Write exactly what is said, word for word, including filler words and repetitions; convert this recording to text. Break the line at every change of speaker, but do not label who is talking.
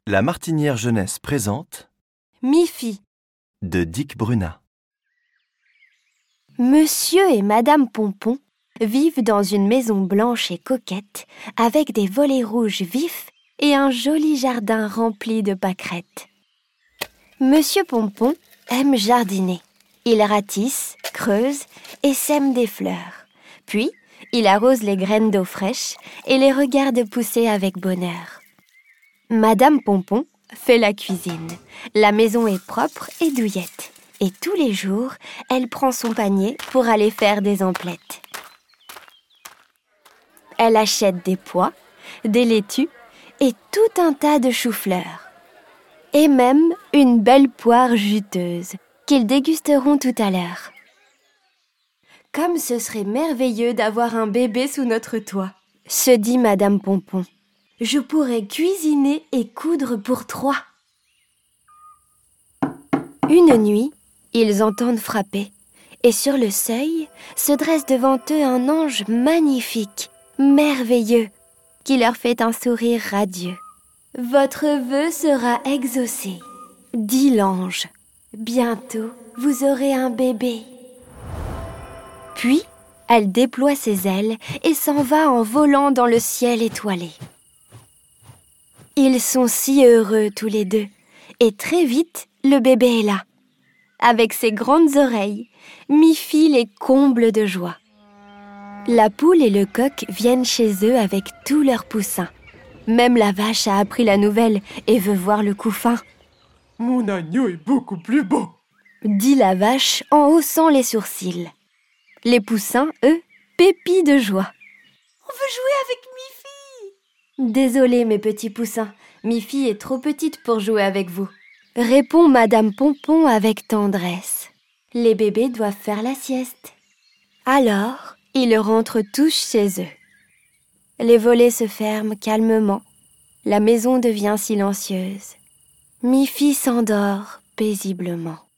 La Martinière Jeunesse présente
Miffy.
de Dick Bruna.
Monsieur et Madame Pompon vivent dans une maison blanche et coquette avec des volets rouges vifs et un joli jardin rempli de pâquerettes. Monsieur Pompon aime jardiner. Il ratisse, creuse et sème des fleurs. Puis, il arrose les graines d'eau fraîche et les regarde pousser avec bonheur. Madame Pompon fait la cuisine. La maison est propre et douillette. Et tous les jours, elle prend son panier pour aller faire des emplettes. Elle achète des pois, des laitues et tout un tas de choux-fleurs. Et même une belle poire juteuse qu'ils dégusteront tout à l'heure. Comme ce serait merveilleux d'avoir un bébé sous notre toit, se dit Madame Pompon. Je pourrais cuisiner et coudre pour trois. Une nuit, ils entendent frapper, et sur le seuil se dresse devant eux un ange magnifique, merveilleux, qui leur fait un sourire radieux. « Votre vœu sera exaucé, » dit l'ange. « Bientôt, vous aurez un bébé. » Puis, elle déploie ses ailes et s'en va en volant dans le ciel étoilé. Ils sont si heureux tous les deux, et très vite, le bébé est là. Avec ses grandes oreilles, Miffy les comble de joie. La poule et le coq viennent chez eux avec tous leurs poussins. Même la vache a appris la nouvelle et veut voir le couffin.
« Mon agneau est beaucoup plus beau !»
dit la vache en haussant les sourcils. Les poussins, eux, pépient de joie.
« On veut jouer avec Miffy !»«
Désolé, mes petits poussins, Miffy est trop petite pour jouer avec vous. » répond Madame Pompon avec tendresse. Les bébés doivent faire la sieste. Alors, ils rentrent tous chez eux. Les volets se ferment calmement. La maison devient silencieuse. Miffy s'endort paisiblement.